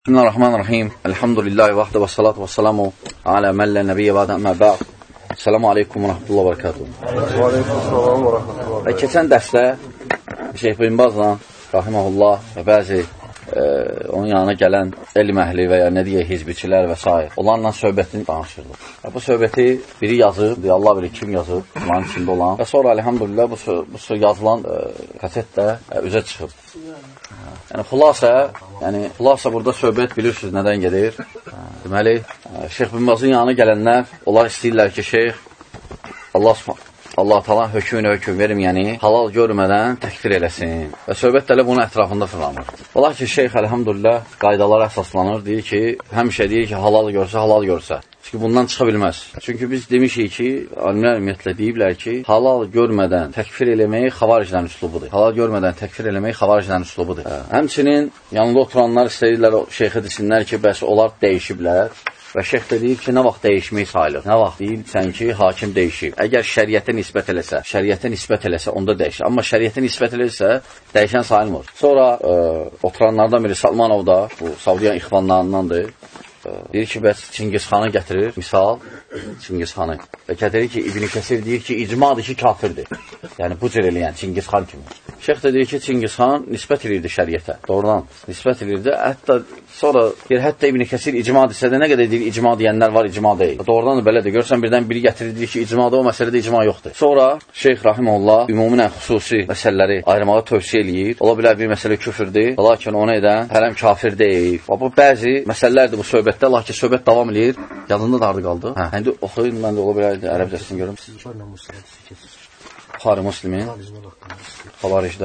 Bismillahirrahmanirrahim. Elhamdülillahi vahdə və salatu və salamu alə məllə nəbiyyə və əmə bə'd. Selamu aleykum və rəhmətullah və bərəkatuhu. Və aleykum və rəhmətullah. Və keçən dərsdə Şeyh bin Bazla, rahiməhullah və bəzi onun yanına gələn elm əhli və ya nə deyək, hizbiçilər və s. onlarla söhbətini danışırdı. Bu söhbəti biri yazıb, Allah bilir kim yazıb, onların içində olan. Və sonra elhamdülillah bu yazılan kaset də üzə çıxıb. Yəni, xulasa burada söhbət bilirsiniz nədən gedir. Deməli, Şeyh bin Bazın yanına gələnlər, onlar istəyirlər ki, Şeyh Allah talan hökm verim, yəni halal görmədən təkfir eləsin. Və söhbət də bunun ətrafında fırlanır. Olar ki, Şeyh əlhamdülillah qaydalara əsaslanır, deyir ki, həmişə deyir ki, halal görsə. Çünki bundan çıxa bilməz. Çünki biz demişik ki, alimlər ümumiyyətlə deyiblər ki, halal görmədən təkfir eləmək xavariclərin üslubudur. Halal görmədən təkfir eləmək xavariclərin üslubudur. Həmçinin yanında oturanlar istəyirlər Şeyxə desinlər ki, bəs onlar dəyişiblər. Və şeyx də deyir ki, nə vaxt dəyişmək sayılır? Nə vaxt deyirsən ki, hakim dəyişib? Əgər şəriətə nisbət eləsə, onda dəyişir. Amma şəriətə nisbət eləsə, dəyişən sayılmır. Sonra oturanlardan biri Salmanov da, bu Savdiyan ixvanlarındandır. Deyir ki, bəs Çingizxanı gətirir, misal, Çingizxanı. Və gətirir ki, İbn Kəsir deyir ki, icmadır ki, kafirdir. Yəni, bu cür eləyən Çingizxan kimi. Şeyx də deyir ki, Çingizxan nisbət edirdi şəriətə. Doğrudan, nisbət edirdi. Hətta sonra deyir, hətta İbn Kəsir icma desə də nə qədər deyir, icma deyənlər var, icma deyil. Doğrudan da belədir. Görürsən, birdən biri gətirir, deyir ki, icmada o məsələdə icma yoxdur. Sonra Şeyx Rahimullah ümumən xüsusi məsələləri ayırmağı tövsiyə eləyir. Ola bilər bir məsələ küfürdür, lakin onu edən hərəm kafir deyil. Bu bəzi məsələlərdir bu söhbətdə, lakin söhbət davam edir. Yadında da harada qaldı? İndi oxuyun, mən də ola bilər ərəbcəsini görüm. Buxari Müslimin Xavaricdə.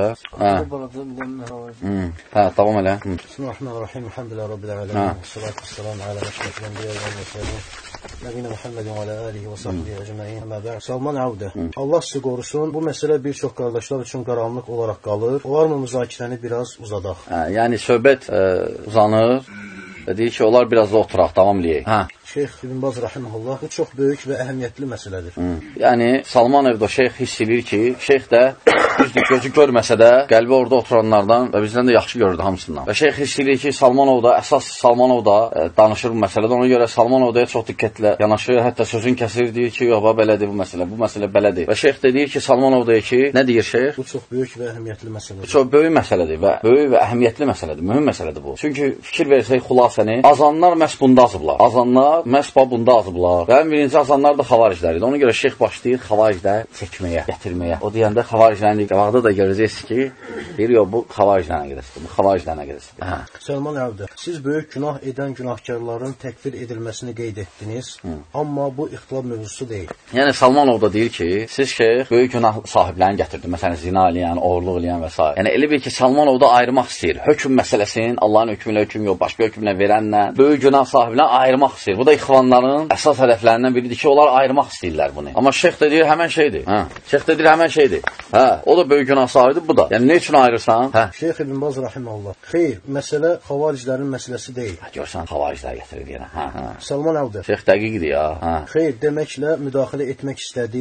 Davam elə. Bismillahirrahmanirrahim. Elhamdülillahi rabbil alamin. Salatu vesselamu ala əşrafil enbiya və murselin. Nəbiyina Muhammedin və alə alihi və sahbihi ecmaîn. Amma ba'd. Salman Avdə. Allah sizi qorusun. Bu məsələ bir çox qardaşlar üçün qaranlıq olaraq qalır. Olarmı müzakirəni biraz uzadaq? Yəni söhbət uzanır. Deyir ki, onlar biraz da oturaq, davam eləyək. Şeyx bin Baz rahimehullah, bu çox böyük və əhəmiyyətli məsələdir. Yəni, Salmanov da şeyx hiss edir ki, şeyx də gözü görməsə də, qəlbi orada oturanlardan və bizdən də yaxşı görürdü hamısından. Və şeyx hiss edir ki, Salmanov da danışır bu məsələdə. Ona görə Salmanov da çox diqqətlə yanaşır, hətta sözün kəsir, deyir ki, yox, belədir bu məsələ belədir. Və şeyx də deyir ki, Salmanov da ki, nə deyir şeyx? Bu çox böyük və əhəmiyyətli məsələdir. Bu çox böyük məsələdir və böyük və əhəmiyyətli məsələdir, mühüm məsələdir bu. Çünki fikir versək xülasəni, azanlar məhz bunda azıblar. Azanlar məhz bunda azıblar. Və birinci azanlar da xavariclər idi. Ona görə şeyx başlayır xavaricləri çəkməyə, gətirməyə. O deyəndə xavariclərin qabaqda da görəcəksiniz ki, deyir, yox, bu xavariclərlə gedəsidir. Bu xavariclərlə gedəsidir. Salman Avdə, siz böyük günah edən günahkarların təkfir edilməsini qeyd etdiniz, amma bu ixtilaf mövzusu deyil. Yəni, Salmanov da deyir ki, siz şeyx böyük günah sahiblərini gətirdi. Məsələn, zina eləyən, oğurluq eləyən və s. Yəni, elə bir ki, Salmanov da ayırmaq istəyir. Hökm məsələsinin, Allahın hökmülə hökm yox, başqa hökmlə verənlə, böyük günah sahiblərini ayırmaq istəyir. Bu da ixvanların əsas hədəflərindən biridir ki, onlar ayırmaq istəyirlər bunu. Amma şeyx də deyir, həmən şeydir. O da böyük günah sahibidir, bu da. Yəni, nə üçün ayırırsan? Şeyx ibn Baz rahimehullah. Xeyr, məsələ xavariclərin məsələsi deyil. Görsən, xavariclər gətirir yenə. Salman Avdə. Şeyx dəqiqdir ya. Xeyr deməklə müdaxilə etmək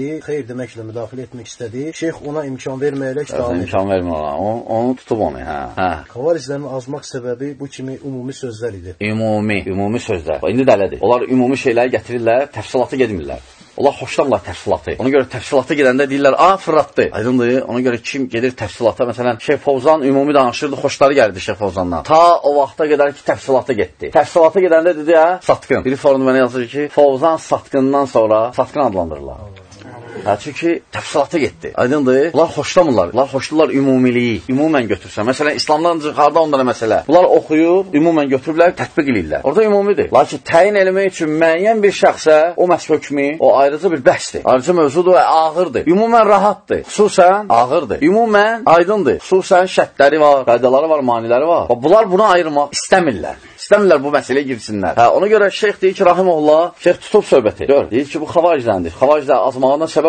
istədi. Şeyx ona imkan verməyərək davam edir. İmkan vermir ona. Onu tutub onu. Xavariclərin azmaq səbəbi bu kimi ümumi sözlər idi. Ümumi sözlər. İndi də elədir. Onlar ümumi şeyləri gətirirlər, təfsilata gedmirlər. Onlar xoşlarlar təfsilatı. Ona görə təfsilata gedəndə deyirlər, fırlatdı. Aydındır. Ona görə kim gedir təfsilata? Məsələn, Şeyx Fovzan ümumi danışırdı, xoşları gəldi Şeyx Fovzandan. Ta o vaxta qədər ki, təfsilata getdi. Təfsilata gedəndə dedi, satqın. Biri forumda mənə yazır ki, Fovzan satqından sonra satqın adlandırırlar. Çünki təfsilata getdi. Aydındır. Bunlar xoşlamırlar. Bunlar xoşlayırlar ümumiliyi. Ümumən götürsən. Məsələn, İslamdan çıxarda onlara məsələ. Bunlar oxuyub, ümumən götürürlər, tətbiq edirlər. Orada ümumidir. Lakin təyin eləmək üçün müəyyən bir şəxsə o hökmü, o ayrıcı bir bəhsdir. Ayrıcı mövzudur və ağırdır. Ümumən rahatdır. Xüsusən ağırdır. Ümumən aydındır. Xüsusən şərtləri var, qaydaları var, maniləri var. Bunlar bunu ayırmaq istəmirlər. İstəmirlər bu məsələyə girsinlər. Ona görə şeyx deyir ki, rahimehullah, şeyx tutub söhbəti. Deyir ki, bu xavaricləndir. Xavariclər azmağından səbəb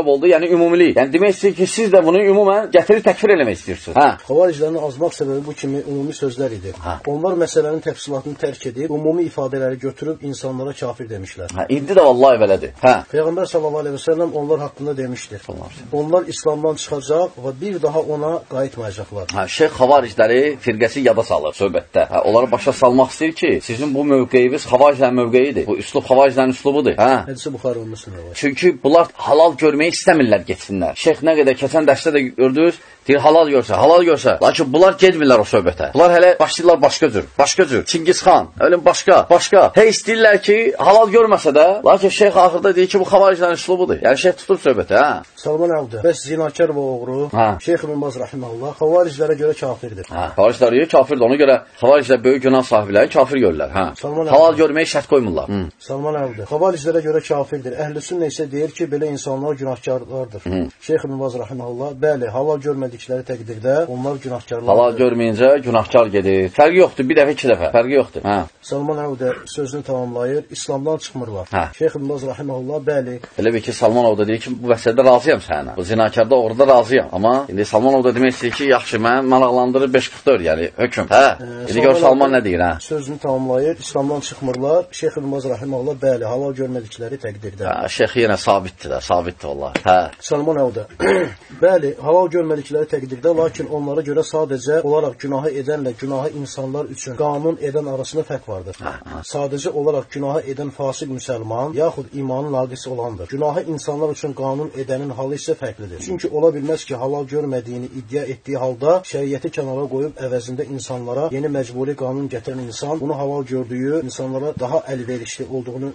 səbəb oldu, yəni ümumilik. Yəni demək istəyir ki, siz də bunu ümumən gətirib təkfir eləmək istəyirsiniz. Hə. Xavariclərin azmaq səbəbi bu kimi ümumi sözlər idi. Onlar məsələnin təfsilatını tərk edib, ümumi ifadələri götürüb insanlara kafir demişlər. Hə, indi də vallahi belədir. Hə. Peyğəmbər sallallahu əleyhi və səlləm onlar haqqında demişdir. Onlar İslamdan çıxacaq və bir daha ona qayıtmayacaqlar. Hə, Şeyx xavaricləri firqəsi yada salır söhbətdə. Hə, onları başa salmaq istəyir ki, sizin bu mövqeyiniz xavariclərin mövqeyidir. Bu üslub xavariclərin üslubudur. Hə. Hədisi Buxari və Müslim var. Çünki bunlar halal görməyi istəmirlər getsinlər. Şeyx nə qədər keçən dərsdə də gördünüz, deyir halal görsə. Lakin bunlar getmirlər o söhbətə. Bunlar hələ başlayırlar başqa cür. Çingizxan, ölüm başqa. Hey istəyirlər ki, halal görməsə də, lakin şeyx axırda deyir ki, bu xavariclərin üslubudur. Yəni şeyx tutub söhbəti, hə? Salman Avda, bəs zinakar və oğru, Şeyx İbn Baz rahimehullah xavariclərə görə kafirdir. Xavariclərə görə kafirdir. Ona görə xavariclər böyük günah sahibləri kafir görürlər, hə? Halal görməyi şərt qoymurlar. Salman Avda, xavariclərə görə kafirdir. Əhl-i-sünnə isə deyir ki, belə insanlar günahkarlardır. Şeyx İbn Baz rahimehullah, bəli, halal görmədikləri təqdirdə onlar günahkarlardır. Halal görməyincə günahkar gedir. Fərqi yoxdur, bir dəfə, iki dəfə. Fərqi yoxdur. Hə. Salman Avda sözünü tamamlayır. İslamdan çıxmırlar. Şeyx İbn Baz rahimehullah, bəli. Elə bir ki, Salman Avda deyir ki, bu vəsədə razıyam sənə. Bu zinakarda, orada razıyam. Amma indi Salman Avda demək istəyir ki, yaxşı, mən maraqlandırır 544, yəni hökm. Hə. İndi gör Salman nə deyir, hə? Sözünü tamamlayır. İslamdan çıxmırlar. Şeyx İbn Baz rahimehullah, bəli, halal görmədikləri təqdirdə. Hə, şeyx yenə sabitdir vallahi. Hə. Salman Avda, bəli, halal görmədikləri təqdirdə, lakin onlara görə sadəcə olaraq günahı edənlə günahı insanlar üçün qanun edən arasında fərq vardır. Sadəcə olaraq günahı edən fasik müsəlman, yaxud imanı naqis olandır. Günahı insanlar üçün qanun edənin halı isə fərqlidir. Çünki ola bilməz ki, halal görmədiyini iddia etdiyi halda şəriəti kənara qoyub əvəzində insanlara yeni məcburi qanun gətirən insan bunu halal gördüyü insanlara daha əlverişli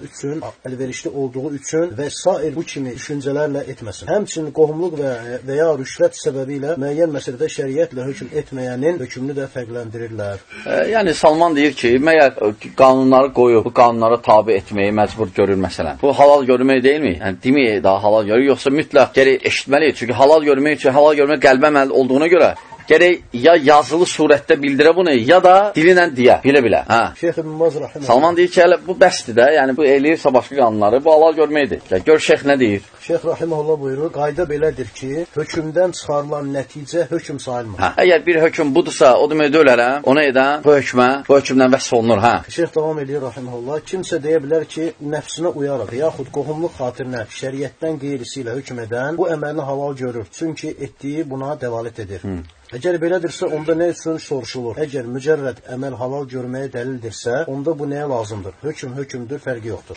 olduğu üçün və sair bu kimi düşüncələrlə etməsin. Həmçinin qohumluq və ya rüşvət səbəbi ilə müəyyən məsələdə şəriətlə hökm etməyənin hökmünü də fərqləndirirlər. Yəni Salman deyir ki, məyər qanunları qoyub, bu qanunlara tabe etməyi məcbur görür məsələn. Bu halal görmək deyilmi? Yəni demək daha halal görür, yoxsa mütləq gərək eşitməli? Çünki halal görmək qəlbə əməl olduğuna görə gərək ya yazılı surətdə bildirə bunu, ya da dilinlə deyə, bilə. Hə. Şeyx İbn Baz rahimehullah. Salman deyir ki, hələ bu bəsdir də, yəni bu eləyirsə başqa qanunları, bu halal görməkdir. Gör şeyx nə deyir? Şeyx rahimehullah buyurur, qayda belədir ki, hökmdən çıxarılan nəticə hökm sayılmır. Hə. Əgər bir hökm budursa, o deməkdə ölərəm, ona edən bu hökmdən vəsf olunur. Hə. Şeyx davam edir rahimehullah, kimsə deyə bilər ki, nəfsinə uyaraq, yaxud qohumluq xatirinə şəriətdən qeyrisi ilə hökm edən bu əməlini halal görür, çünki etdiyi buna dəlalət edir. Əgər belədirsə, onda nə üçün soruşulur? Əgər mücərrəd əməl halal görməyə dəlildirsə, onda bu nəyə lazımdır? Hökmdür, fərqi yoxdur.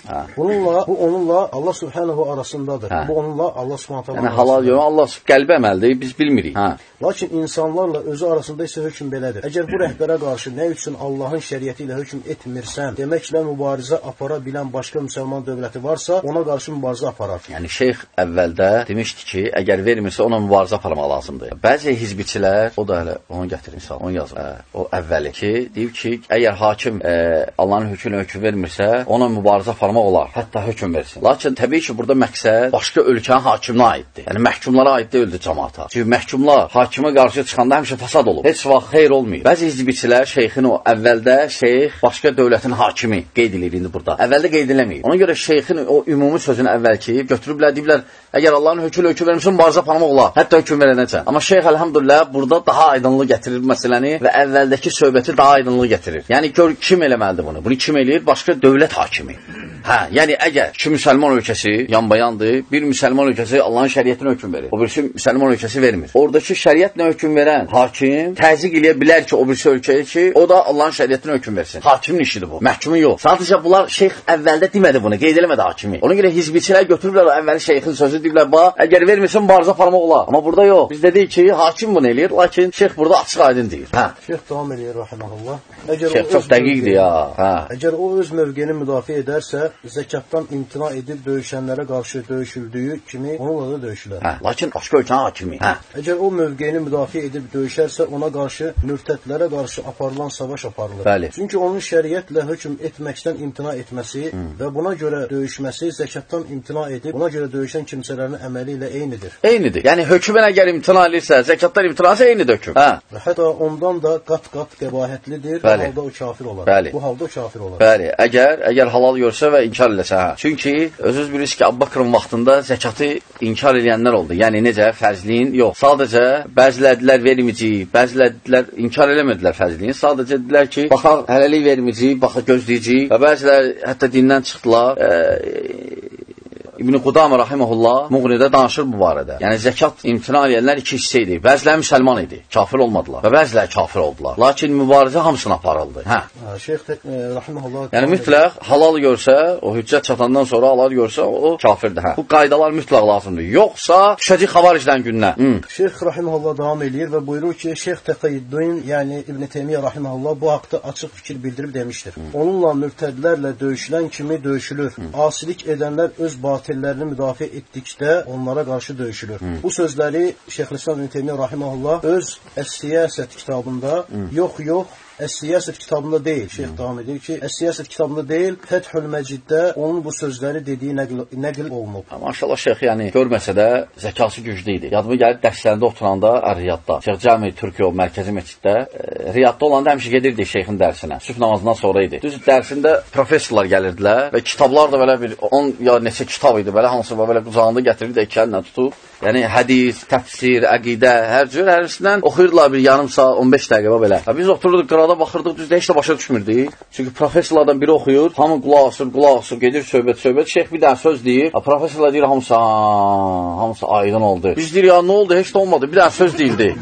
Bu onunla Allah Subhanahu arasındadır. Bu onunla Allah Subhanahu arasındadır. Yəni halal görmə, Allah qəlbi əməldir, biz bilmirik. Lakin insanlarla özü arasında isə hökm belədir. Əgər bu rəhbərə qarşı nə üçün Allahın şəriəti ilə hökm etmirsən, deməklə mübarizə apara bilən başqa müsəlman dövləti varsa, ona qarşı mübarizə aparar. Yəni şeyx əvvəldə demişdi ki, əgər vermirsə, ona mübarizə aparmaq lazımdır. Bəzi hizbiçilər o da hələ onu gətirir insan, onu yazır. O əvvəli ki, deyib ki, əgər hakim Allahın hökmünə hökm vermirsə, ona mübarizə aparmaq olar, hətta hökm versin. Lakin təbii ki, burada məqsəd başqa ölkənin hakiminə aiddir. Yəni məhkumlara aid deyildi cəmaata. Çünki məhkumlar hakimə qarşı çıxanda həmişə fasad olub. Heç vaxt xeyr olmuyor. Bəzi hizbiçilər şeyxin o əvvəldə şeyx başqa dövlətin hakimi qeyd edir indi burada. Əvvəldə qeyd eləməyib. Ona görə şeyxin o ümumi sözünü əvvəlki götürüblər, deyiblər, əgər Allahın hökmünə hökm vermirsə, mübarizə aparmaq olar, hətta hökm verənəcə. Amma şeyx elhamdülillah burada daha aydınlıq gətirir məsələni və əvvəldəki söhbəti daha aydınlıq gətirir. Yəni gör kim eləməlidir bunu? Bunu kim eləyir? Başqa dövlət hakimi. Yəni əgər iki müsəlman ölkəsi yanbayandır, bir müsəlman ölkəsi Allahın şəriətinə hökm verir, o birisi müsəlman ölkəsi vermir. Oradakı şəriətlə hökm verən hakim təzyiq eləyə bilər ki, o birisi ölkəyə ki, o da Allahın şəriətinə hökm versin. Hakimin işidir bu, məhkumun yox. Sadəcə bunlar şeyx əvvəldə demədi bunu, qeyd eləmədi hakimi. Ona görə hizbiçilər götürürlər o əvvəli şeyxin sözü, deyirlər, əgər vermirsən mübarizə aparmaq olar. Amma burada yox. Biz dedik ki, hakim bunu eləyir, lakin şeyx burada açıq aydın deyir. Şeyx davam edir rahimehullah. Şeyx çox dəqiqdir ya. Əgər o öz mövqeyini müdafiə edərsə, zəkatdan imtina edib döyüşənlərə qarşı döyüşüldüyü kimi onunla da döyüşülər. Lakin başqa ölkənin hakimi. Əgər o mövqeyini müdafiə edib döyüşərsə, ona qarşı mürtədlərə qarşı aparılan savaş aparılır. Bəli. Çünki onun şəriətlə hökm etməkdən imtina etməsi və buna görə döyüşməsi zəkatdan imtina edib, buna görə döyüşən kimsələrin əməli ilə eynidir. Eynidir. Yəni hökmən əgər imtina edirsə, zəkatdan imtina etsə eynidir hökm. Və hətta ondan da qat-qat qəbahətlidir. Bu halda o kafir olar. Bəli. Bu halda o kafir olar. Bəli. Əgər halal görsə və inkar eləsə, hə. Çünki özünüz bilirsiniz ki, Əbu Bəkrın vaxtında zəkatı inkar edənlər oldu. Yəni necə? Fərzliyin yox. Sadəcə bəzilədilər verməyəcəyik, bəzilədilər inkar eləmədilər fərzliyin. Sadəcə dedilər ki, baxaq, hələlik verməyəcəyik, baxaq gözləyəcəyik. Və bəzilər hətta dindən çıxdılar. İbn-i Qudamə rahiməhullah Muğnidə danışır bu barədə. Yəni zəkat imtina edənlər iki hissə idi. Bəziləri müsəlman idi, kafir olmadılar və bəziləri kafir oldular. Lakin mübarizə hamısına aparıldı. Hə. Şeyx rahiməhullah. Yəni mütləq halal görsə, o hüccət çatandan sonra halal görsə, o kafirdir. Hə. Bu qaydalar mütləq lazımdır. Yoxsa düşəcək xavaricdən gününə. Şeyx rahiməhullah davam eləyir və buyurur ki, Şeyx Təqiyüddin, yəni İbn Teymiyyə rahiməhullah bu haqda açıq fikir bildirib demişdir. Onunla mürtədlərlə döyüşülən kimi döyüşülür. Asilik edənlər öz batillərini müdafiə etdikdə onlara qarşı döyüşülür. Bu sözləri Şeyxülislam İbn Teymiyyə rahimehullah öz Es-Siyasət kitabında yox, Es-Siyasət kitabında deyil. Şeyx davam edir ki, Es-Siyasət kitabında deyil, Fethül Məciddə onun bu sözləri dediyi nəql olunub. Maşallah şeyx, yəni görməsə də zəkası güclü idi. Yadıma gəlib dərslərində oturanda Riyadda, Şeyx Cami Türkiyə mərkəzi məsciddə, Riyadda olanda həmişə gedirdik şeyxin dərsinə. Sübh namazından sonra idi. Düz dərsində professorlar gəlirdilər və kitablar da belə bir 10 ya neçə kitab idi, belə hansı belə qucağında gətirirdi, iki əllə tutub. Yəni hədis, təfsir, əqidə, hər cür hərisindən oxuyurdular bir yarım saat, 15 dəqiqə belə. Biz otururduq qırada baxırdıq, düzdə heç də başa düşmürdük. Çünki professorlardan biri oxuyur, hamı qulaq asır, gedir söhbət. Şeyx bir dənə söz deyir, professorlar deyir hamısı aydın oldu. Biz deyir ya nə oldu, heç də olmadı, bir dənə söz deyildi.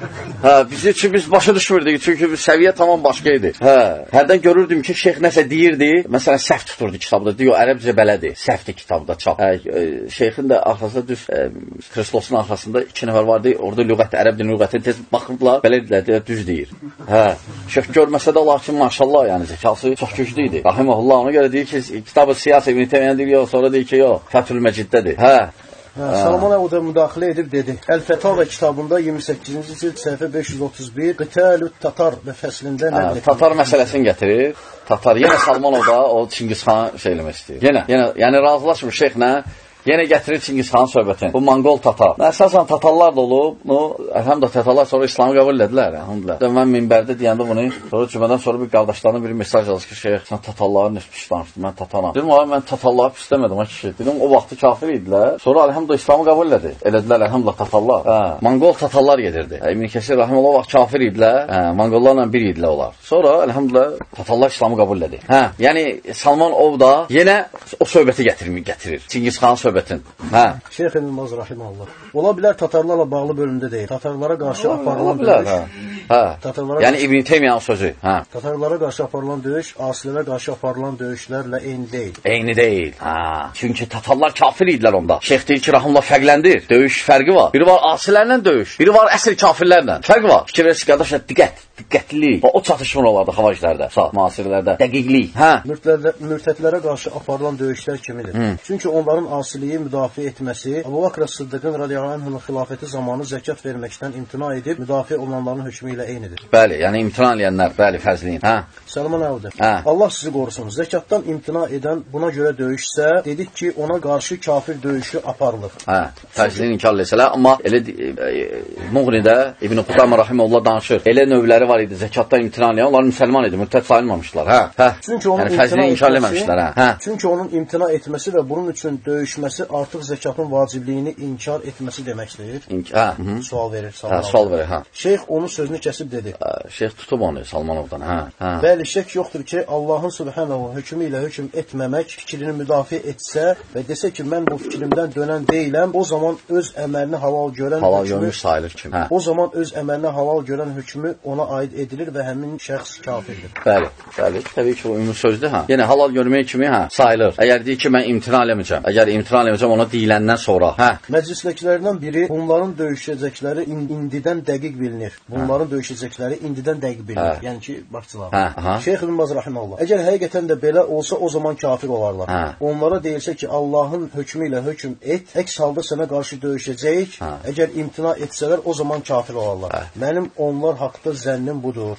Biz başa düşmürdük, çünki səviyyə tamam başqa idi. Hərdən görürdüm ki, şeyx nəsə deyirdi, məsələn səhv tuturdu kitabda, deyir, ərəbcə belədir, səhvdir kitabda, çap. Şeyxin də arxasında düz Kristosun arxasında 2 nəfər vardı, orada lüğət, ərəb dili lüğətini tez baxırdılar, belə dedilər, düz deyir. Şeyx görməsə də, lakin maşallah, yəni zəkası çox güclü idi. Rahiməhullah ona görə deyir ki, kitab-ı Siyasət İbn Teymiyyə deyir, yox, sonra deyir ki, yox, Fəthül Məciddədir. Salman Əvdə müdaxilə edib dedi. Əl-Fətavə kitabında 28-ci cild səhifə 531 Qitəlü't Tatar və fəslində nəql edilir. Tatar məsələsini gətirir. Tatar, yenə Salmanov da o Çingizxanı şey eləmək istəyir. Yəni razılaşmır şeyxlə. Yenə gətirir Çingizxanın söhbətini. Bu Monqol Tatar. Əsasən Tatarlar da olub. Həm də Tatarlar sonra İslamı qəbul edilər. Mən minbərdə deyəndə bunu, sonra cümədən sonra bir qardaşlarına bir mesaj yazır ki, şeyx, sən Tatarları nə pis danışdın, mən Tataram. Dedim, mən Tatarları pis demədim, kişi. Dedim, o vaxtı kafir idilər. Sonra əlhəmdə İslamı qəbul elədilər, əlhəmdə Tatarlar. Monqol Tatarlar gedirdi. İbn Kəsir rahimehullah o vaxt kafir idilər. Monqollarla bir idilər onlar. Sonra əlhəmdə Tatarlar İslamı qəbul elədi. Yəni Salman Ovda yenə o söhbəti gətirir. Çingizxanın söhbəti. Şeyx Elmaz rahimehullah. Ola bilər Tatarlarla bağlı bölümdə deyil. Tatarlara qarşı aparılan döyüş. Yəni İbn Teymiyyanın sözü. Tatarlara qarşı aparılan döyüş, asilərə qarşı aparılan döyüşlərlə eyni deyil. Eyni deyil. Çünki Tatarlar kafir idilər onda. Şeyx deyir ki, rahimehullah fərqləndir. Döyüş fərqi var. Biri var asilərlə döyüş, biri var əsl kafirlərlə. Fərq var. Fikir verirsiniz qardaşlar, diqqətlilik. O çatışmır olardı xavariclərdə, müasirlərdə. Dəqiqlik. Mürtədlərə qarşı aparılan döyüşlər kimidir? Çünki onların asiliyi müdafiə etməsi, Əbu Bakr Sıddıqın radiyallahu anh'ın xilafəti zamanı zəkat verməkdən imtina edib, müdafiə olunanların hökmü ilə eynidir. Bəli, yəni imtina edənlər, bəli, fərzliyin. Salman Əvdə. Allah sizi qorusun. Zəkatdan imtina edən buna görə döyüşsə, dedik ki, ona qarşı kafir döyüşü aparılır. Fərzliyin inkar eləsələr, amma elə Muğnidə İbn Qudamə rahimehullah danışır. Elə növləri var idi, zəkatdan imtina edən, onlar müsəlman idi, mürtəd sayılmamışlar. Çünki onun imtina etməsi və bunun üçün döyüşməsi artıq zəkatın vacibliyini inkar etməsi deməkdir. Sual verir Salman. Şeyx onun sözünü kəsib dedi. Şeyx tutub onu Salmanovdan. Bəli, şək yoxdur ki, Allahın Subhanahu hökmü ilə hökm etməmək fikrini müdafiə etsə və desə ki, mən bu fikrimdən dönən deyiləm, o zaman öz əməlini halal görən hökmü ona aid edilir və həmin şəxs kafirdir. Bəli, təbii ki, o ümumi sözdür. Yəni halal görmək kimi sayılır. Əgər deyir ki, mən imtina eləməyəcəm. Əgər imtina eləməyəcəm, ona deyiləndən sonra. Məclisdəkilərdən biri bunların döyüşəcəkləri indidən dəqiq bilinir. Yəni ki, baxçılar. Şeyx Elmaz rahimehullah. Əgər həqiqətən də belə olsa, o zaman kafir olarlar. Onlara deyilsə ki, Allahın hökmü ilə hökm et, əks halda sənə qarşı döyüşəcəyik. Əgər imtina etsələr, o zaman kafir olarlar. Mənim onlar haqda zənnim aliminin budur.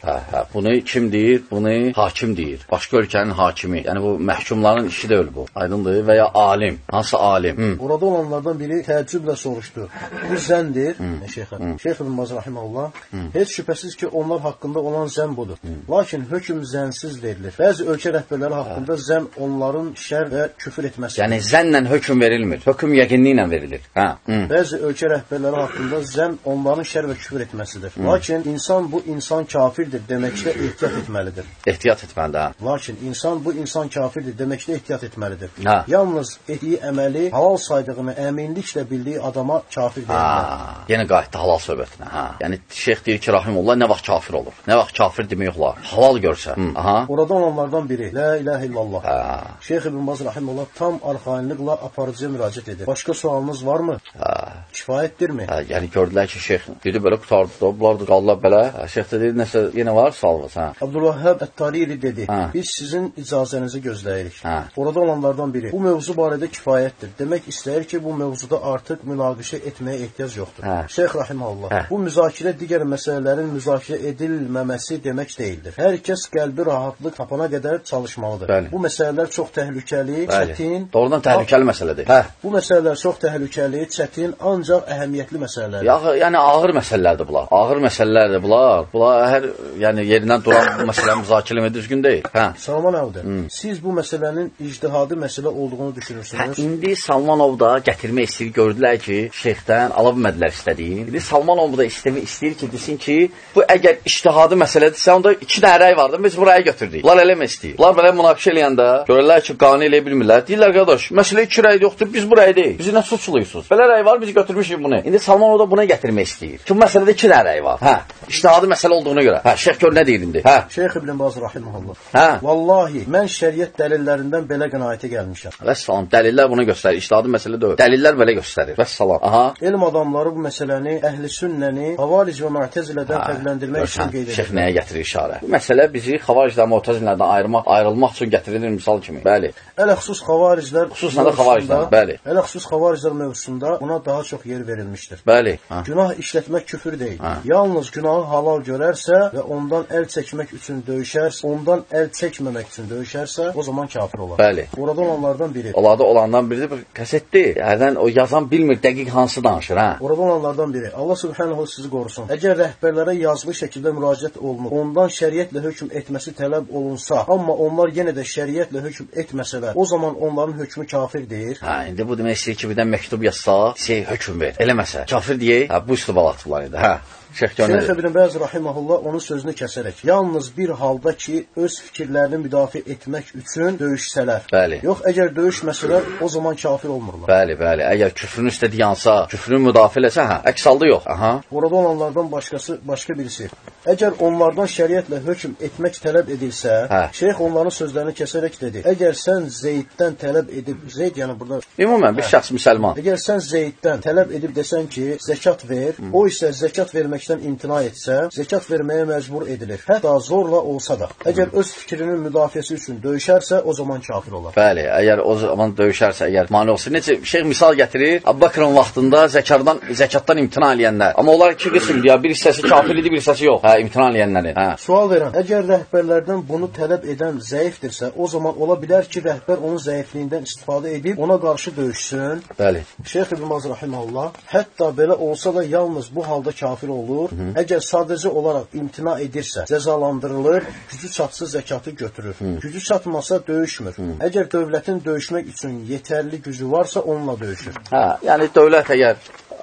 Bunu kim deyir? Bunu hakim deyir. Başqa ölkənin hakimi. Yəni bu məhkumların işi deyil bu. Aydındır və ya alim. Hansı alim? Orada olanlardan biri təəccüblə soruşdu. Bu zəndir, Şeyx İbn Baz rahimehullah. Heç şübhəsiz ki, onlar haqqında olan zən budur. Lakin hökm zənsiz verilir. Bəzi ölkə rəhbərləri haqqında zən onların şər və küfür etməsi. Yəni zənlə hökm verilmir. Hökm yəqinliklə verilir. Bəzi ölkə rəhbərləri haqqında zən onların şər və küfür etməsidir. Lakin insan bu insan kafirdir deməkdə ehtiyat etməlidir. Ehtiyat etməlidir. Lakin insan bu insan kafirdir deməkdə ehtiyat etməlidir. Yalnız etdiyi əməli halal saydığını əminliklə bildiyi adama kafir deyirlər. Yenə qayıtdı halal söhbətinə. Yəni Şeyx deyir ki, rahimullah nə vaxt kafir olur? Nə vaxt kafir demək olar? Halal görsə. Orada olanlardan biri La ilahe illallah. Şeyx İbn Baz rahimullah tam arxainliklə aparıcıya müraciət edir. Başqa sualınız varmı? Kifayətdirmi? Yəni gördülər ki, Şeyx dedi belə qutardı da, bunlar da qaldılar belə. Şeyx də dedi, nəsə yenə var sualınız? Abdülvahhab Ət-Tariri dedi, biz sizin icazənizi gözləyirik. Orada olanlardan biri, bu mövzu barədə kifayətdir. Demək istəyir ki, bu mövzuda artıq münaqişə etməyə ehtiyac yoxdur. Şeyx rahimehullah, bu müzakirə digər məsələlərin müzakirə edilməməsi demək deyildir. Hər kəs qəlbi rahatlıq tapana qədər çalışmalıdır. Bu məsələlər çox təhlükəli, çətin. Doğrudan təhlükəli məsələdir. Bu məsələlər çox təhlükəli, çətin, ancaq əhəmiyyətli məsələlərdir. Yəni ağır məsələlərdir bunlar. Ağır məsələlərdir bunlar. Bunlar yəni yerindən duran bu məsələni müzakirə etmək düzgün deyil. Salman Avda, siz bu məsələnin ictihadi məsələ olduğunu düşünürsünüz? İndi Salmanov da gətirmək istəyir, gördülər ki, şeyxdən ala bilmədilər istədiyin. İndi Salmanov da istəyir ki, desin ki, bu əgər ictihadi məsələdirsə, onda 2 dənə rəy vardı, biz buraya götürdük. Bunlar eləmə istəyir. Bunlar belə münaqişə eləyəndə görürlər ki, qane eləyə bilmirlər. Deyirlər, qardaş, məsələ 2 rəy yoxdur, biz bu rəy deyil. Bizi nə suçluyursunuz? Belə rəy var, biz götürmüşük bunu. İndi Salmanov da buna gətirmək istəyir. Ki, bu məsələdə 2 dənə rəy var. İctihadi məsələ olduğuna görə. Şeyx gör nə deyir indi? Şeyx İbn Baz rahimehullah. Vallahi mən şəriət dəlillərindən belə qənaətə gəlmişəm. Vəssalam, dəlillər buna göstərir. İctihadi məsələ deyil. Dəlillər belə göstərir. Vəssalam. Elm adamları bu məsələni Əhl-i Sünnəni Xavaric və Mu'təzilədən fərqləndirmək üçün qeyd edir. Şeyx nəyə gətirir işarə? Bu məsələ bizi Xavaricdən, Mu'təzilədən ayrılmaq üçün gətirilir misal kimi. Bəli. Ələxüsus Xavariclər xüsusən də Xavaricdən, bəli. Ələxüsus Xavariclər mövzusunda buna daha çox yer verilmişdir. Bəli. Günah işlətmək küfür deyil. Yalnız günahı halal görərsə və ondan əl çəkmək üçün döyüşərsə, ondan əl çəkməmək üçün döyüşərsə, o zaman kafir olar. Bəli. Orada olanlardan biri. Orada olandan biri də kasetdir. Hərdən o yazan bilmir dəqiq hansı danışır, Orada olanlardan biri. Allah subhanahu sizi qorusun. Əgər rəhbərlərə yazılı şəkildə müraciət olunub, ondan şəriətlə hökm etməsi tələb olunsa, amma onlar yenə də şəriətlə hökm etməsələr, o zaman onların hökmü kafir deyir. İndi bu demək istəyir ki, birdən məktub yazsa, hökm ver. Eləməsə, kafir deyək, bu üstübal atıblar idi. Şeyx İbn Baz rahimehullah onun sözünü kəsərək, yalnız bir halda ki, öz fikirlərini müdafiə etmək üçün döyüşsələr. Bəli. Yox, əgər döyüşməsələr, o zaman kafir olmurlar. Bəli. Əgər küfrün üstə yansa, küfrünü müdafiə eləsə, əks halda yox. Orada olanlardan başqa birisi. Əgər onlardan şəriətlə hökm etmək tələb edilsə, şeyx onların sözlərini kəsərək dedi, əgər sən Zeyddən tələb edib, Zeyd yəni burada ümumən bir şəxs müsəlman. Əgər sən Zeyddən tələb edib desən ki, zəkat ver, o isə zəkat verməkdən imtina etsə, zəkat verməyə məcbur edilir. Hətta zorla olsa da. Əgər öz fikrinin müdafiəsi üçün döyüşərsə, o zaman kafir olar. Bəli, əgər o zaman döyüşərsə, əgər mane olsa. Necə şeyx misal gətirir, Əbu Bəkrın vaxtında zəkatdan imtina eləyənlər. Amma onlar 2 qismdir, bir hissəsi kafir idi, bir hissəsi yox. İmtina eləyənlərin. Sual verən, əgər rəhbərlərdən bunu tələb edən zəifdirsə, o zaman ola bilər ki, rəhbər onun zəifliyindən istifadə edib, ona qarşı döyüşsün. Bəli. Şeyx İbn Baz rahimehullah, hətta belə olsa da yalnız bu halda kafir olur. Əgər sadəcə olaraq imtina edirsə, cəzalandırılır, gücü çatsa zəkatı götürür. Gücü çatmasa döyüşmür. Əgər dövlətin döyüşmək üçün yetərli gücü varsa, onunla döyüşür. Yəni dövlət əgər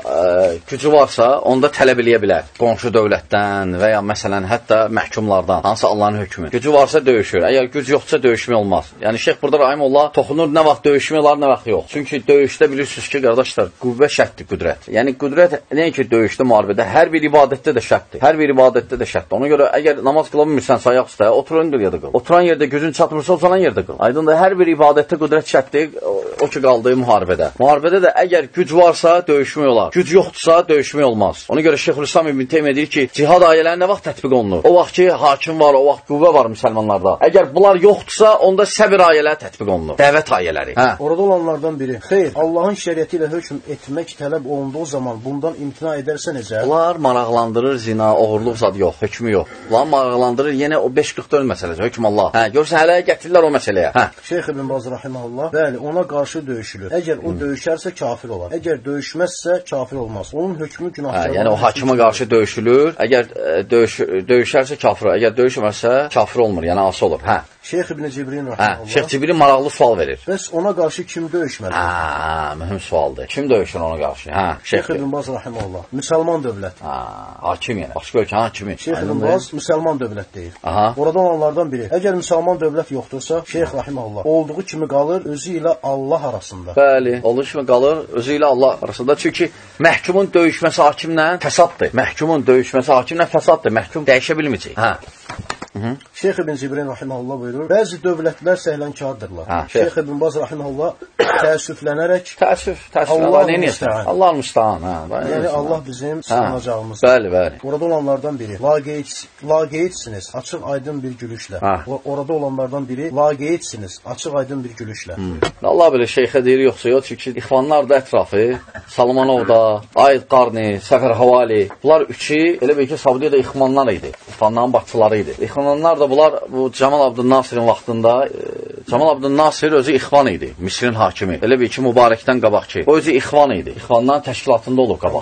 gücü varsa, onda tələb eləyə bilər. Qonşu dövlətdən və ya məsələn, hətta məhkumlardan, hansı Allahın hökmü. Gücü varsa döyüşür. Əgər güc yoxsa döyüşmək olmaz. Yəni Şeyx burada rahimehullah toxunur nə vaxt döyüşmək olar, nə vaxt yox. Çünki döyüşdə bilirsiniz ki, qardaşlar, qüvvə şərtdir qüdrət. Yəni qüdrət nəinki döyüşdə, müharibədə, hər bir ibadətdə də şərtdir. Hər bir ibadətdə də şərtdir. Ona görə əgər namaz qıla bilmirsən, ayaq üstə, oturan yerdə qıl. Oturan yerdə gücün çatmırsa, uzanan yerdə qıl. Aydındır, hər bir ibadətdə qüdrət şərtdir. o ki qaldığı müharibədə. Müharibədə də əgər güc varsa döyüşmək olar. Güc yoxdursa döyüşmək olmaz. Ona görə Şeyxülislam İbn Teymiyyə deyir ki, cihad ayələri nə vaxt tətbiq olunur? O vaxt ki, hakim var, o vaxt qüvvə var müsəlmanlarda. Əgər bunlar yoxdursa, onda səbir ayələri tətbiq olunur. Dəvət ayələri. Hə. Orada olanlardan biri. Xeyr, Allahın şəriəti ilə hökm etmək tələb olunduğu zaman bundan imtina edərsə necə? Bunlar maraqlandırır zina, oğurluq zad yox, hökmü yox. Bunlar maraqlandırır yenə o 544 məsələsi, hökm Allah. Hə, görsə hələ gətirirlər o məsələyə. Hə. Şeyx İbn Baz rahimehullah, bəli, ona qarşı döyüşülür. Əgər o döyüşərsə kafir olar. Əgər döyüşməzsə kafir olmaz. Onun hökmü günahkar. Hə, yəni o hakimə qarşı döyüşülür. Əgər döyüşərsə kafir olur. Əgər döyüşməsə kafir olmur, yəni asi olur. Hə. Şeyx İbn Cibrin rahimehullah. Hə, Şeyx Cibrin maraqlı sual verir. Bəs ona qarşı kim döyüşməlidir? Hə, mühüm sualdır. Kim döyüşür ona qarşı? Hə, Şeyx İbn Baz rahimehullah. Müsəlman dövlət. Hə, hakim yəni. Başqa ölkə hakimi. Şeyx İbn Baz müsəlman dövlət deyir. Aha. Orada olanlardan biri. Əgər müsəlman dövlət yoxdursa, Şeyx rahimehullah olduğu kimi qalır özü ilə Allah arasında. Bəli, olduğu kimi qalır özü ilə Allah arasında. Çünki məhkumun döyüşməsi hakimlə fəsaddır. Məhkumun döyüşməsi hakimlə fəsaddır. Məhkum dəyişə bilməyəcək. Hə. Şeyx İbn Cibrin rahimehullah buyurur, bəzi dövlətlər səhlənkardırlar. Şeyx İbn Baz rahimehullah təəssüflənərək Allah müstəhan. Yəni Allah bizim sığınacağımızdır. Bəli. Orada olanlardan biri laqeyidsiniz, açıq aydın bir gülüşlə. Orada olanlardan biri laqeyidsiniz, açıq aydın bir gülüşlə. Allah bilir şeyxə deyir yoxsa yox, çünki ixvanlar da ətrafı, Salmanovda, Aid Qarni, Səfər Havali, bunlar üçü elə bir ki, Saudiyada ixvanlar idi. İxvanların başçıları idi. İxvanlar da bunlar bu Cemal Abdülnasir'in vaxtında Cemal Abdülnasir özü ixvan idi, Misrin hakimi. Elə bir ki, Mübarəkdən qabaq ki, o özü ixvan idi. İxvanların təşkilatında olub qabaq.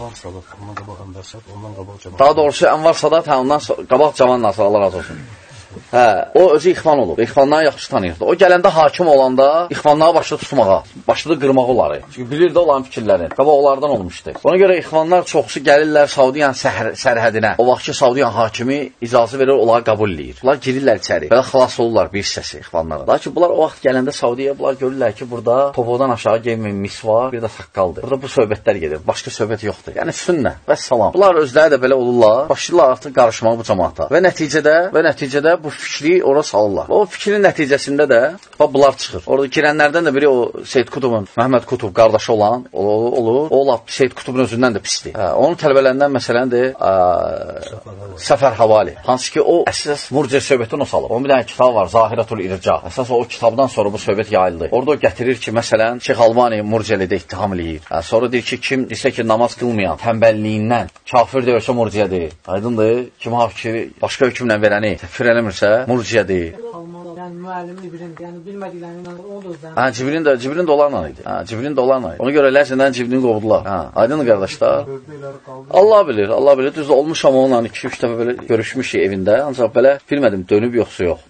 Daha doğrusu Ənvar Sadat, ondan qabaq Cavan Nasir, Allah razı olsun. Hə, o özü ixvan olub. İxvanları yaxşı tanıyırdı. O gələndə hakim olanda ixvanları başladı tutmağa, başladı qırmağa onları. Çünki bilirdi olan fikirlərini. Qabaq onlardan olmuşdu. Ona görə ixvanlar çoxsu gəlirlər Saudiyan sərhədinə. O vaxt ki, Saudiyan hakimi icazə verir, onları qəbul edir. Bunlar girirlər içəri. Belə xilas olurlar bir hissəsi ixvanlara. Lakin bunlar o vaxt gələndə Saudiyaya bunlar görürlər ki, burada topuqdan aşağı geyinməyən mis var, bir də saqqaldır. Burada bu söhbətlər gedir. Başqa söhbət yoxdur. Yəni sünnə və salam. Bunlar özləri də belə olurlar. Başlayırlar artıq qarışmağa bu cəmaata. Və nəticədə bu fikri ora salırlar. O fikrin nəticəsində də bunlar çıxır. Orada girənlərdən də biri o Seyyid Qutubun, Məhəmməd Qutub qardaşı olan olur. O lap Seyyid Qutubun özündən də pisdir. Onun tələbələrindən məsələndir Səfər Havali. Hansı ki o əsas murciə söhbətini o salıb. Onun bir dənə kitabı var, Zahiratul İrca. Əsas o kitabdan sonra bu söhbət yayıldı. Orada o gətirir ki, məsələn, Şeyx Albani murciəlidə ittiham eləyir. Sonra deyir ki, kim desə ki, namaz qılmayan təmbəlliyindən kafir deyirsə murciədir. Aydındır? Kim hakimi başqa hökmlə verəni təkfir eləmirsə murciədir. Yəni müəllimi yəni bilmədiklərindən olur da. Hə, Cibrin də onlarla idi. Hə, Cibrin də onlarla idi. Ona görə ləzəndən Cibrini qovdular. Hə, aydın qardaşlar. Allah bilir. Düzdür, olmuşam onunla 2-3 dəfə belə görüşmüşük evində. Ancaq belə bilmədim dönüb yoxsa yox.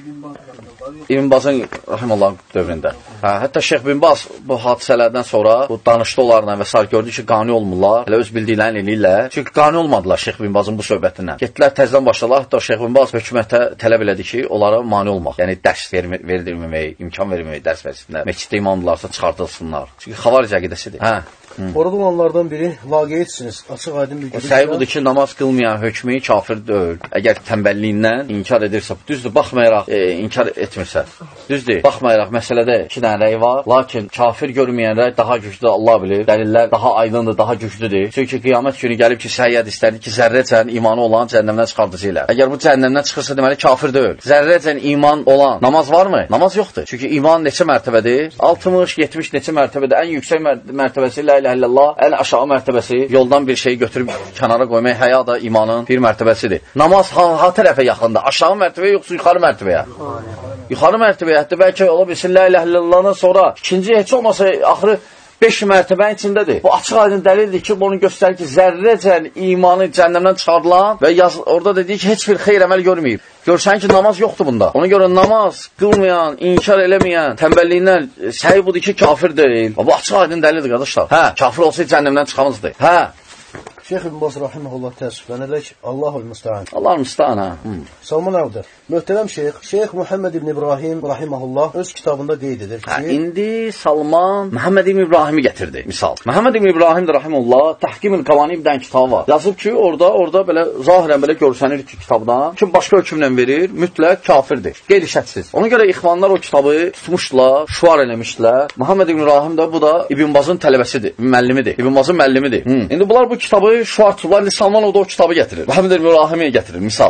İbn Bazın rahimehullah dövründə. Hə, hətta Şeyx İbn Baz bu hadisələrdən sonra bu danışdı onlarla və s. gördü ki, qani olmurlar. Elə öz bildiklərini eləyirlər. Çünki qani olmadılar Şeyx İbn Bazın bu söhbətindən. Getdilər təzədən başladılar. Hətta Şeyx İbn Baz hökumətə tələb elədi ki, onlara mane olmaq. Yəni dərs verilməmək, imkan verilməmək, dərs versinlər. Məsciddə imamdırlarsa çıxardılsınlar. Çünki xavaric əqidəsidir. Hə. Orada olanlardan biri laqeyidsiniz, açıq aydın bir gülüşlə. Səhi budur ki, namaz qılmayan hökmü kafir deyil. Əgər tənbəlliyindən inkar edirsə, düzdür, baxmayaraq inkar etmirsə. Düzdür, baxmayaraq məsələdə 2 dənə rəy var. Lakin kafir görməyən rəy daha güclüdür, Allah bilir. Dəlillər daha aydındır, daha güclüdür. Çünki qiyamət günü gəlib ki, səhiyyət istədi ki, zərrəcən imanı olan cəhənnəmdən çıxardıcı ilə. Əgər bu cəhənnəmdən çıxırsa, deməli kafir deyil. Zərrəcən iman olan namaz varmı? Namaz yoxdur. Çünki iman neçə mərtəbədir? 60, 70 neçə mərtəbədir? Ən yüksək mərtəbəsi la ilahe illallah, ən aşağı mərtəbəsi yoldan bir şeyi götürüb kənara qoymaq, həya da imanın bir mərtəbəsidir. Namaz ha tərəfə yaxındır? Aşağı mərtəbəyə yoxsa yuxarı mərtəbəyə? Yuxarı mərtəbəyə, hətta bəlkə ola bilsin la ilahe illallahdan sonra ikinci heç olmasa axırı 5 mərtəbənin içindədir. Bu açıq aydın dəlildir ki, bunu göstərir ki, zərrəcən imanı cəhənnəmdən çıxardılan və orada da deyir ki, heç bir xeyr əməl görməyib. Görsən ki, namaz yoxdur bunda. Ona görə namaz qılmayan, inkar eləməyən, tənbəlliyindən səhi budur ki, kafir deyil. Bu açıq aydın dəlildir, qardaşlar. Hə, kafir olsaydı cəhənnəmdən çıxamızdır. Hə. Şeyx İbn Baz rahimehullah təəssüflənərək Allahul müstəan. Allahul müstəan, ha. Salman Avda. Möhtərəm Şeyx Muhammed İbn İbrahim rahimehullah öz kitabında qeyd edir ki, indi Salman Muhammed İbn İbrahimi gətirdi, misal. Muhammed İbn İbrahim də rahimehullah Təhkimül Qavanib dən kitabı var. Yazıb ki, orada belə zahirən belə görsənir ki, kitabdan kim başqa hökmlə verir, mütləq kafirdir. Qeyri-şərtsiz. Ona görə ixvanlar o kitabı tutmuşlar, şuar eləmişdilər. Muhammed İbn İbrahim də bu da İbn Bazın tələbəsidir, müəllimidir. İbn Bazın müəllimidir. İndi bunlar bu kitabı şuar tutublar, Salman o kitabı gətirir. Muhammed İbn İbrahimi gətirir, misal.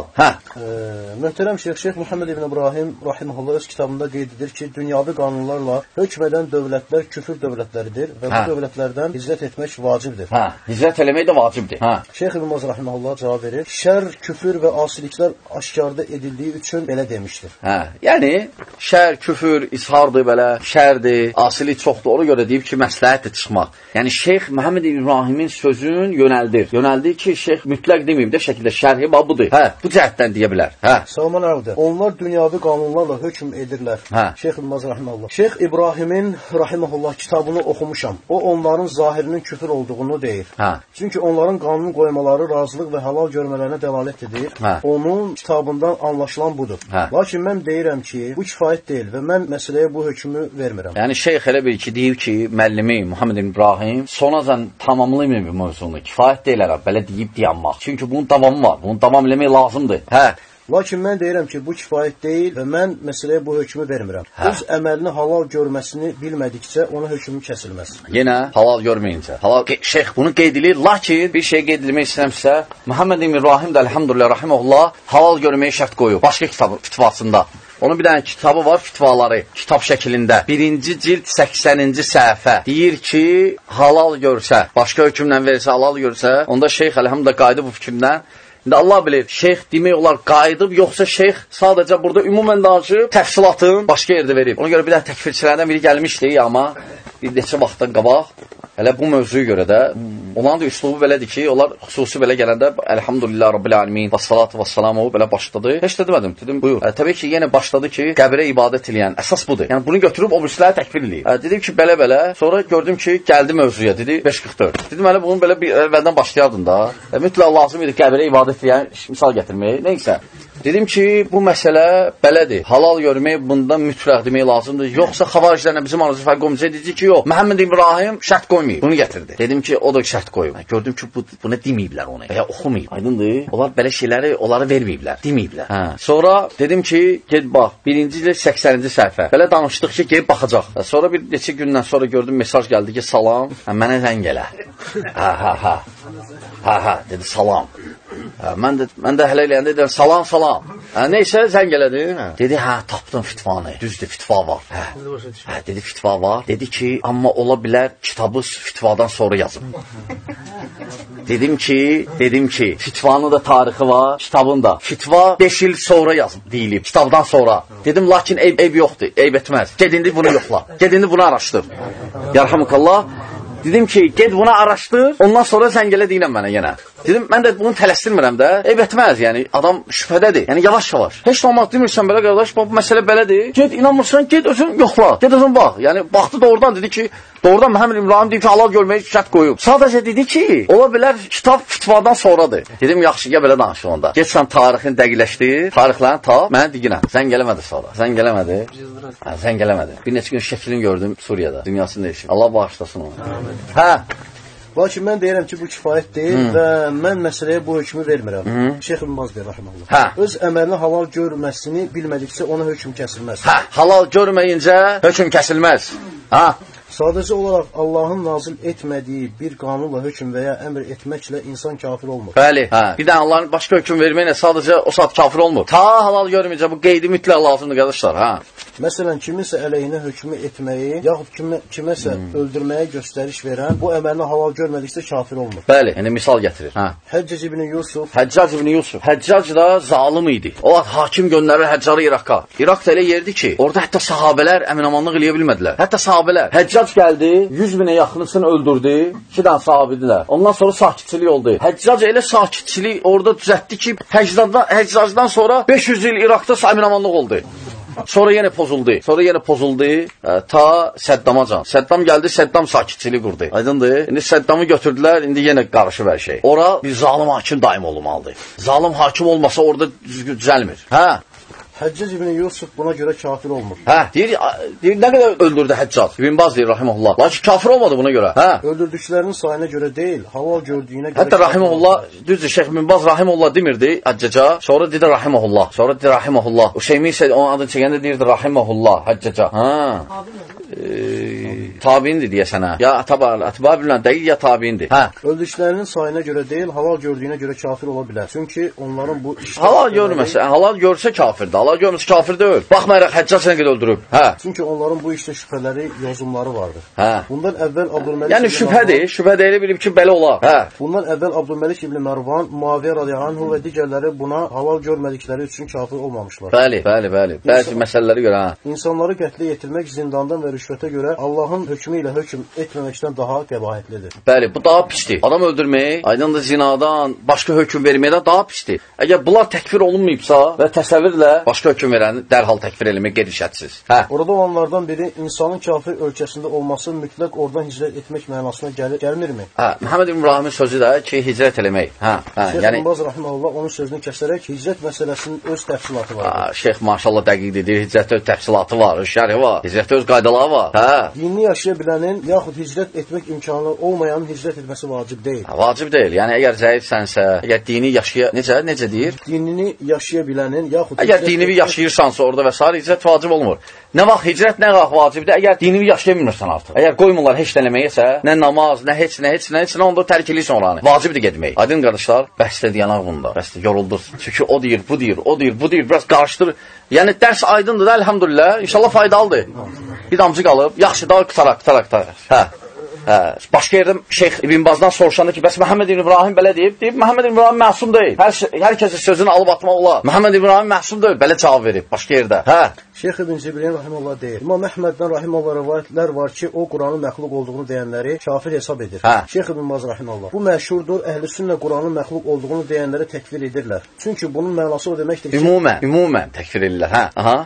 Möhtərəm Şeyx Muhammed İbn İbrahim rahimehullah öz kitabında qeyd edir ki, dünyavi qanunlarla hökm edən dövlətlər küfür dövlətləridir və bu dövlətlərdən hicrət etmək vacibdir. Hicrət eləmək də vacibdir. Şeyx İbn Baz rahimehullah cavab verir, şər, küfür və asiliklər aşkarda edildiyi üçün belə demişdir. Yəni şər, küfür, izhardır belə, şərdir, asilik çoxdur. Ona görə deyib ki, məsləhətdir çıxmaq. Yəni Şeyx Muhammed İbrahimin sözün yönəldir ki, Şeyx mütləq deməyib də şəkildə şərhi budur. Bu cəhətdən deyə bilər. Salman Avda. Onlar dünyavi qanunlarla hökm edirlər. Şeyx İbn Baz rahimehullah. Şeyx İbrahimin rahimehullah kitabını oxumuşam. O onların zahirinin küfür olduğunu deyir. Çünki onların qanun qoymaları razılıq və halal görmələrinə dəlalət edir. Onun kitabından anlaşılan budur. Lakin mən deyirəm ki, bu kifayət deyil və mən məsələyə bu hökmü vermirəm. Yəni Şeyx elə bil ki, deyib ki, müəllimi Muhammed İbrahim sonacan tamamlamayıb bu mövzunu. Kifayət deyil ərəb, belə deyib dayanmaq. Çünki bunun davamı var. Bunu davam eləmək lazımdır. Lakin mən deyirəm ki, bu kifayət deyil və mən məsələyə bu hökmü vermirəm. Öz əməlini halal görməsini bilmədikcə ona hökmü kəsilməz. Yenə halal görməyincə. Şeyx bunu qeyd edir, lakin bir şey qeyd edilmək istəyirəmsə, Muhammed İbrahim də elhamdülillah rahimehullah halal görməyi şərt qoyub. Başqa kitab fitvasında. Onun bir dənə kitabı var, fitvaları, kitab şəklində. 1-ci cild 80-ci səhifə. Deyir ki, halal görsə, başqa hökmlə versə, halal görsə, onda şeyx elhamdülillah qayıdıb bu fikrindən. İndi Allah bilir, şeyx demək olar qayıdıb, yoxsa şeyx sadəcə burada ümumən danışıb, təfsilatın başqa yerdə verib. Ona görə bir dənə təkfirçilərdən biri gəlmişdi, amma bir neçə vaxtdan qabaq, elə bu mövzuya görə də, onların da üslubu belədir ki, onlar xüsusi belə gələndə, elhamdülillah, Rabbil alemin, və salatu və salamu belə başladı. Heç də demədim, dedim, buyur. Təbii ki, yenə başladı ki, qəbirə ibadət eləyən, əsas budur. Yəni, bunu götürüb o birisləri təkfir eləyib. Dedim ki, belə-belə, sonra gördüm ki, gəldi mövzuya, dedi, 5.44. Dedim, hələ bunu belə bir əvvəldən başlayardın da. Mütləq lazım idi qəbirə ibadət eləyən, misal gətirmək, neysə. Dedim ki, bu məsələ belədir. Halal görmək bundan mütləq demək lazımdır. Yoxsa xavariclərlə bizim aramızda fərq olmayacaq. Dedi ki, yox. Muhammed İbrahim şərt qoymayıb. Bunu gətirdi. Dedim ki, o da şərt qoyub. Gördüm ki, buna deməyiblər onu. Və ya oxumayıb. Aydındır. Onlar belə şeyləri onlara verməyiblər. Deməyiblər. Sonra dedim ki, ged bax. 1-ci il 80-ci səhifə. Belə danışdıq ki, gedib baxacaq. Sonra bir neçə gündən sonra gördüm mesaj gəldi ki, salam. Mənə zəng elə. Dedi salam. Mən də hələ eləyəndə dedim, salam. Neysə, zəng elədin. Dedi, tapdım fitvanı. Düzdür, fitva var. Dedi, fitva var. Dedi ki, amma ola bilər kitabı fitvadan sonra yazıb. Dedim ki, fitvanın da tarixi var, kitabın da. Fitva 5 il sonra yazıb, deyilib, kitabdan sonra. Dedim, lakin eyb yoxdur, eyb etməz. Gedindi bunu yoxla, gedindi bunu araşdır. Yarhamukallah. Dedim ki, ged bunu araşdır, ondan sonra zəng elə deyiləm mənə yenə. Dedim, mən də bunu tələsdirmirəm də, eyb etməz, yəni adam şübhədədir, yəni yavaş-yavaş. Heç olmaq demirsən belə qardaş, bu məsələ belədir. Ged, inanmırsan, ged özün yoxla, ged özün bax. Yəni, baxdı doğrudan, dedi ki, doğrudan Muhammed İbrahim deyib ki, halal görməyi şərt qoyub. Sadəcə dedi ki, ola bilər kitab fitvadan sonradır. Dedim, yaxşı, ya belə danışıq onda. Get sən tarixini dəqiqləşdir, tarixlərini tap, mənə diginəm. Zəng eləmədi sonra. Zəng eləmədi. Bir neçə gün şəklini gördüm Suriyada, dünyasını dəyişib. Allah bağışlasın onu. Lakin mən deyirəm ki, bu kifayət deyil və mən məsələyə bu hökmü vermirəm. Şeyx İbn Baz deyir, rahimehullah. Öz əməlini halal görməsini bilmədikcə ona hökm kəsilməz. Halal görməyincə hökm kəsilməz. Sadəcə olaraq Allahın nazil etmədiyi bir qanunla hökm və ya əmr etməklə insan kafir olmur. Bəli. Bir də Allahın başqa hökm verməklə sadəcə o saat kafir olmur. Ta halal görməyəcə bu qeydi mütləq lazımdır qardaşlar. Məsələn, kiminsə əleyhinə hökmü etməyi, yaxud kiməsə öldürməyə göstəriş verən bu əməlini halal görmədiksə kafir olmur. Bəli, yəni misal gətirir. Həccac ibn Yusuf. Həccac da zalim idi. O vaxt hakim göndərir Həccarı İraqa. İraq da elə yerdi ki, orada hətta sahabələr əminamanlıq eləyə bilmədilər. Hətta sahabələr. Həccac gəldi, 100 minə yaxınısını öldürdü, 2 dənə sahabidirlər. Ondan sonra sakitçilik oldu. Həccac elə sakitçilik orada düzəltdi ki, Həccacdan sonra 500 il İraqda əminamanlıq oldu. Sonra yenə pozuldu. Ta Səddamacan. Səddam gəldi, Səddam sakitçilik qurdu. Aydındır? İndi Səddamı götürdülər, indi yenə qarışıb hər şey. Ora bir zalim hakim daim olmalıdır. Zalim hakim olmasa orada düzəlmir. Hə? Həccac ibn Yusuf buna görə kafir olmur. Hə, deyir nə qədər öldürdü Həccac? İbn Baz deyir rahimehullah. Lakin kafir olmadı buna görə. Hə? Öldürdüklərinin sayına görə deyil, halal gördüyünə görə. Hətta rahimehullah, düzdür, Şeyx İbn Baz rahimehullah demirdi Həccaca, sonra dedi rahimehullah. O Şeymi isə onun adını çəkəndə deyirdi rahimehullah Həccaca. Hə. Tabiindir deyəsən hə. Ya atba bilən deyil, ya tabiindir. Hə. Öldüklərinin sayına görə deyil, halal gördüyünə görə kafir ola bilər. Çünki onların bu işdə halal görsə kafirdir. Allah görmüş kafir deyil. Baxmayaraq Həccac nə qədər öldürüb. Hə. Çünki onların bu işdə şübhələri, yozumları vardır. Hə. Bundan əvvəl Abdülməlik yəni şübhə deyil bilib ki, belə olar. Hə. Bundan əvvəl Abdülməlik ibn Mərvan, Muaviyə radiyallahu anhu və digərləri buna halal görmədikləri üçün kafir olmamışlar. Bəli. Bəzi məsələləri görə hə. İnsanları qətlə yetirmək zindandan və rüşvətə görə Allahın hökmü ilə hökm etməməkdən daha qəbahətlidir. Bəli, bu daha pisdir. Adam öldürmək, aydındır zinadan, başqa hökm verməkdən daha pisdir. Əgər bunlar təkfir olunmayıbsa və təsəvvürlə başqa hökm verəni dərhal təkfir eləmək qeyri-şərtsiz. Hə. Orada olanlardan biri insanın kafir ölkəsində olması mütləq oradan hicrət etmək mənasına gəlmirmi? Hə, Məhəmməd ibn İbrahimin sözü də ki, hicrət eləmək. Hə, yəni Baz rahimehullah onun sözünü kəsərək hicrət məsələsinin öz təfsilatı var. Şeyx maşallah dəqiq deyir, hicrətdə öz təfsilatı var, öz şərhi var, hicrətdə öz qaydaları var. Hə. Dinini yaşaya bilənin yaxud hicrət etmək imkanı olmayanın hicrət etməsi vacib deyil. Vacib deyil. Yəni əgər zəifsənsə, əgər dini necə deyir? Dinini yaşaya bilənin yaxud əgər dinini yaşayırsansa orada və sair hicrət vacib olmur. Nə vaxt hicrət nə vaxt vacibdir? Əgər dinini yaşaya bilmirsən artıq. Əgər qoymurlar heç eləməyəsə, nə namaz, nə heç nə onda tərk edirsən oranı. Vacibdir getmək. Aydın qardaşlar, bəsdə yanaq bunda. Bəsdə yoruldur. Çünki o deyir, bu deyir, biraz qarışdır. Yəni dərs aydındır da, elhamdülillah. İnşallah faydalıdır. Bir damcı qalıb, yaxşı da qıtaraq. Hə. Başqa yerdə Şeyx İbn Bazdan soruşanda ki, bəs Məhəmməd ibn İbrahim belə deyib, Məhəmməd ibn İbrahim məsum deyil. Hər kəsin sözünü alıb atmaq olar. Məhəmməd ibn İbrahim məsum deyil, belə cavab verib başqa yerdə. Hə. Şeyx İbn Cibrin rahimehullah deyir. İmam Əhməddən rahimehullah rivayətlər var ki, o Quranın məxluq olduğunu deyənləri kafir hesab edir. Şeyx İbn Baz rahimehullah. Bu məşhurdur. Əhlüsünnə Quranın məxluq olduğunu deyənləri təkfir edirlər. Çünki bunun mənası o deməkdir ki, ümumən təkfir edirlər. Hə. Aha.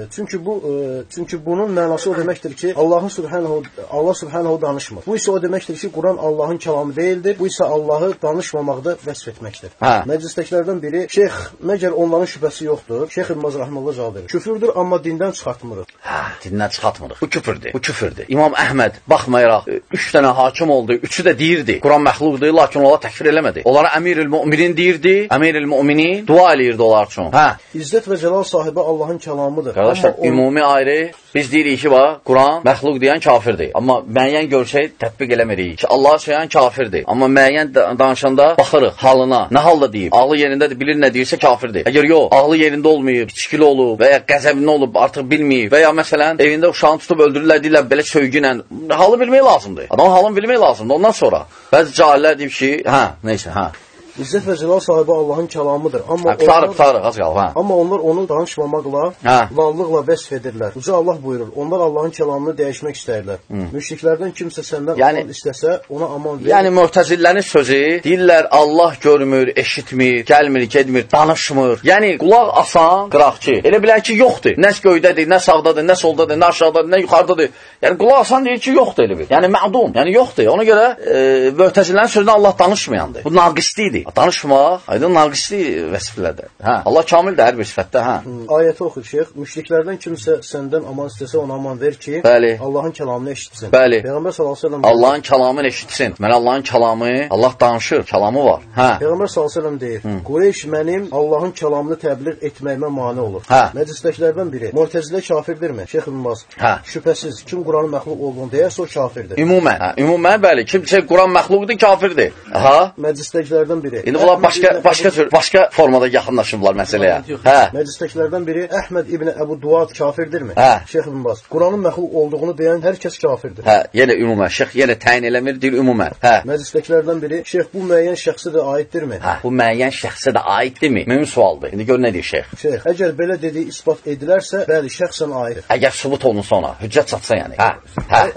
Çünki bunun mənası o deməkdir ki, Allah Subhanahu danışmır. Bu isə o deməkdir ki, Quran Allahın kəlamı deyildir. Bu isə Allahı danışmamaqda vəsf etməkdir. Məclisdəkilərdən biri, Şeyx, məgər onların şübhəsi yoxdur? Şeyx İbn Baz rahimehullah cavab verir. Küfürdür, amma dindən çıxartmırıq. Dindən çıxartmırıq. Bu küfürdür. İmam Əhməd baxmayaraq 3 dənə hakim oldu, 3'ü də deyirdi. Quran məxluqdur, lakin onlara təkfir eləmədi. Onlara Əmirül-Müminin deyirdi. Əmirül-Müminin dua eləyirdi onlar üçün. İzzət və cəlal sahibi Allahın kəlamıdır. Qardaşlar, ümumi ayrı. Biz deyirik ki, Quran məxluq deyən kafirdir. Amma müəyyən görsək tətbiq eləmirik ki, Allah söyləyən kafirdir. Amma müəyyən danışanda baxırıq halına. Nə halda deyib? Ağlı yerindədir, bilir nə deyirsə kafirdir. Əgər yox, ağlı yerində olmayıb, içkili olub və ya qəzəbli olub, artıq bilməyib və ya məsələn evində uşağını tutub öldürürlər, deyirlər belə sövgü ilə. Halı bilmək lazımdır. Adamın halını bilmək lazımdır. Ondan sonra bəzi cahillər deyib ki, neysə. İzzət və cəlal sahibi Allahın kəlamıdır. Amma onlar onu danışmamaqla, lallıqla vəsf edirlər. Uca Allah buyurur, onlar Allahın kəlamını dəyişmək istəyirlər. Müşriklərdən kimsə səndən aman istəsə, ona aman verir. Yəni Mu'təzililərin sözü, deyirlər Allah görmür, eşitmir, gəlmir, gedmir, danışmır. Yəni qulaq asan qıraqçı. Elə bilən ki, yoxdur. Nə göydədir, nə sağdadır, nə soldadır, nə aşağıdadır, nə yuxarıdadır. Yəni qulaq asan deyir ki, yoxdur elə bir. Yəni mədum, yəni yoxdur. Ona görə Mu'təzililərin sözündə Allah danışmayandır. Bu naqislidir. Danışmaq, aydın naqisli vəsiflərdir. Allah kamildir hər bir sifətdə. Ayəti oxur Şeyx, müşriklərdən kimsə səndən aman istəsə ona aman ver ki, Allahın kəlamını eşitsin. Peyğəmbər sallallahu əleyhi və səlləm Allahın kəlamını eşitsin. Mən Allahın kəlamı, Allah danışır, kəlamı var. Peyğəmbər sallallahu əleyhi və səlləm deyir, Qureyş mənim Allahın kəlamını təbliğ etməyimə mane olur. Məclisdəkilərdən biri, Mu'təzilə kafirdirmi? Şeyx İbn Baz. Şübhəsiz, kim Quranın məxluq olduğunu deyərsə o kafirdir. Ümumən bəli, kimsə Quran məxluqdur, kafirdir. Məclisdəkilərdən biri. İndi bunlar başqa formada yaxınlaşıblar məsələyə. Məclisdəkilərdən biri Əhməd ibn Əbu Duad kafirdirmi? Şeyx İbn Baz. Quranın məxluq olduğunu deyən hər kəs kafirdir. Yenə ümumən. Şeyx yenə təyin eləmir, deyir ümumən. Məclisdəkilərdən biri Şeyx bu müəyyən şəxsə də aiddirmi? Bu müəyyən şəxsə də aiddirmi? Mühüm sualdır. İndi gör nə deyir Şeyx. Şeyx, əgər belə dediyi isbat edilərsə, bəli, şəxsən aiddir. Əgər sübut olunsa ona, hüccət çatsa yəni.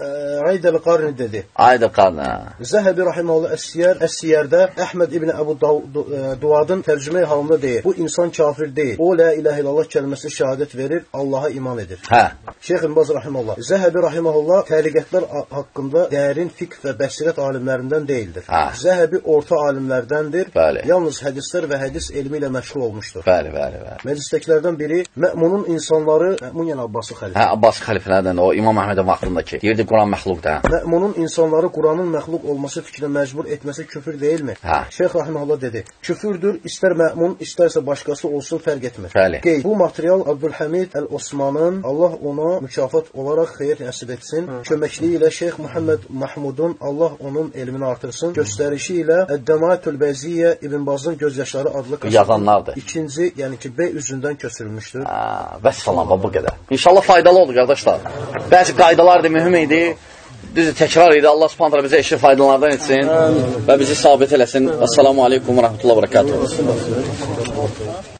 Aid el-Qarni dedi. Aid el-Qarni. Zəhəbi rahimehullah Es-Siyərdə Əhməd ibn Əbu Duadın tərcüməyi halında deyir. Bu insan kafir deyil. O la ilahe illallah kəlməsi şəhadət verir, Allaha iman edir. Şeyx İbn Baz rahimehullah. Zəhəbi rahimehullah təliqətlər haqqında dərin fiqh və bəsirət alimlərindən deyildir. Zəhəbi orta alimlərdəndir. Yalnız hədislər və hədis elmi ilə məşğul olmuşdur. Məclisdəkilərdən biri Mə'munun insanları, Mə'mun yəni Abbasi xəlifə. Abbasi xəlifələrdən o İmam Əhmədin vaxtındakı. Deyirdi Quran məxluqdur. Mə'munun insanları Quranın məxluq olması fikrinə məcbur etməsi küfür deyilmi? Şeyx rahimehullah dedi. Küfürdür, istər Mə'mun, istərsə başqası olsun, fərq etmir. Qeyd. Bu material Abdülhamid Əl-Osmanın, Allah ona mükafat olaraq xeyir nəsib etsin, köməkliyi ilə Şeyx Muhammed Mahmudun, Allah onun elmini artırsın, göstərişi ilə Əd-Dəmaətül Bəziyyə İbn Bazın gözyaşları adlı yazanlardır. İkinci, yəni ki, B üzündən köçürülmüşdür. Vəssalam, bu qədər. İnşallah faydalı oldu, qardaşlar. Bəzi qaydalardır, mühüm idi. Düzdür, təkrar idi. Allah subhanətlə bizə eşit faydalardan etsin və bizi sabit eləsin. Əssalamu aleykum və rəhmətullah və bərəkatuhu.